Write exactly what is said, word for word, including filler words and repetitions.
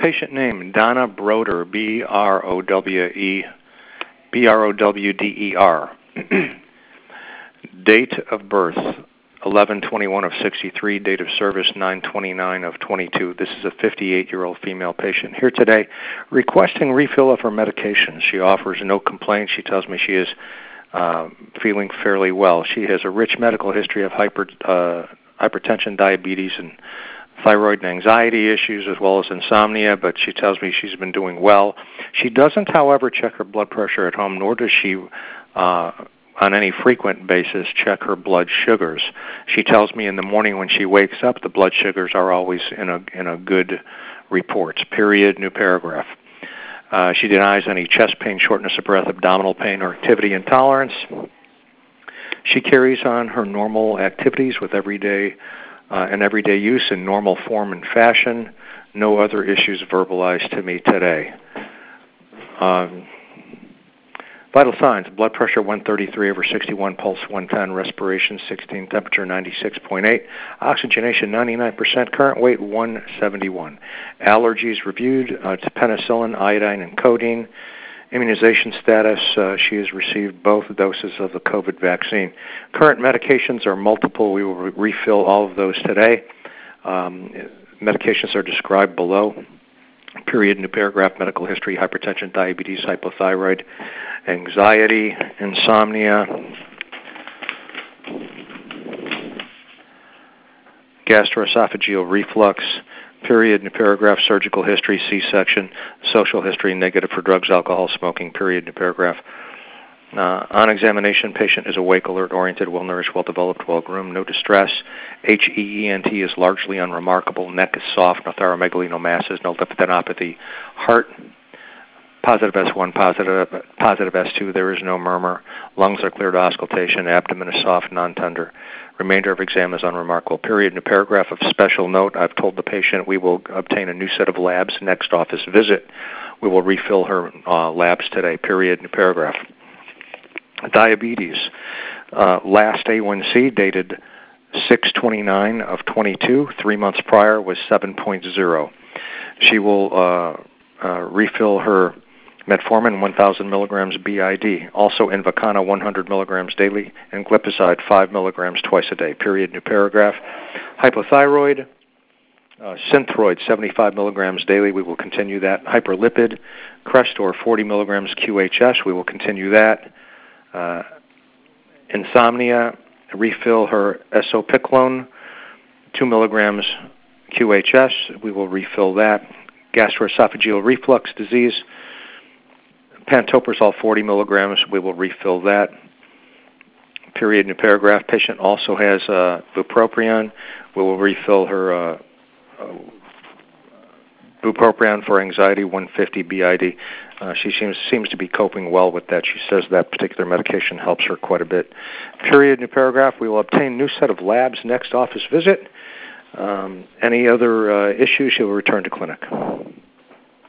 Patient name, Donna Broder, B R O W E, B R O W D E R. Date of birth, eleven twenty-one of sixty-three. Date of service, nine twenty-nine of twenty-two. This is a fifty-eight-year-old female patient here today requesting refill of her medication. She offers no complaints. She tells me she is uh, feeling fairly well. She has a rich medical history of hyper, uh, hypertension, diabetes, and thyroid and anxiety issues, as well as insomnia, but she tells me she's been doing well. She doesn't, however, check her blood pressure at home, nor does she, uh, on any frequent basis, check her blood sugars. She tells me in the morning when she wakes up, the blood sugars are always in a in a good report. Period. New paragraph. Uh, she denies any chest pain, shortness of breath, abdominal pain, or activity intolerance. She carries on her normal activities with everyday Uh, and everyday use in normal form and fashion. No other issues verbalized to me today. Um, vital signs: blood pressure one thirty-three over sixty-one, pulse one ten, respiration sixteen, temperature ninety-six point eight, oxygenation ninety-nine percent, current weight one seventy-one. Allergies reviewed uh, to penicillin, iodine, and codeine. Immunization status, uh, she has received both doses of the COVID vaccine. Current medications are multiple. We will re- refill all of those today. Um, medications are described below. Period, new paragraph, medical history, hypertension, diabetes, hypothyroid, anxiety, insomnia, gastroesophageal reflux. Period, new paragraph, surgical history, C-section, social history, negative for drugs, alcohol, smoking, period, new paragraph. Uh, on examination, patient is awake, alert, oriented, well-nourished, well-developed, well-groomed, no distress. H E E N T is largely unremarkable. Neck is soft, no thyromegaly, no masses, no lymphadenopathy. Heart, positive S one, positive, positive S two, there is no murmur. Lungs are clear to auscultation. Abdomen is soft, non-tender. Remainder of exam is unremarkable. Period. New paragraph of special note. I've told the patient we will obtain a new set of labs next office visit. We will refill her uh, labs today. Period. New paragraph. Diabetes. Uh, last A one C dated six twenty-nine of twenty-two. Three months prior was seven point zero. She will uh, uh, refill her metformin one thousand milligrams B I D, also Invokana one hundred milligrams daily, and glipizide five milligrams twice a day. Period. New paragraph. Hypothyroid, uh, Synthroid seventy-five milligrams daily. We will continue that. Hyperlipid, Crestor forty milligrams Q H S. We will continue that. Uh, insomnia, refill her Esopiclone two milligrams Q H S. We will refill that. Gastroesophageal reflux disease, Pantoprazole forty milligrams, we will refill that. Period, new paragraph. Patient also has uh, bupropion. We will refill her uh, uh, bupropion for anxiety, one fifty B I D. Uh, she seems seems to be coping well with that. She says that particular medication helps her quite a bit. Period, new paragraph. We will obtain new set of labs next office visit. Um, any other uh, issues, she will return to clinic.